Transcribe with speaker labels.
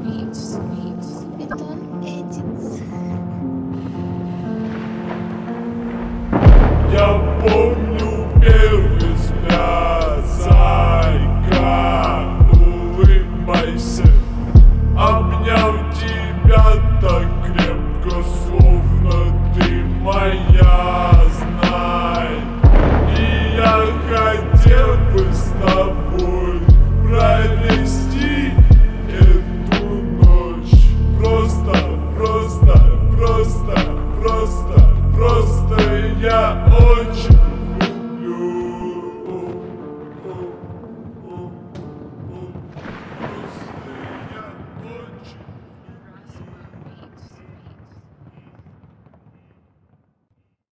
Speaker 1: Бетон Эдитс.
Speaker 2: Я помню первый взгляд, зайка, улыбайся. Обнял тебя так крепко, словно ты моя, знай. И я хотел бы с тобой провести эту ночь. Просто я очень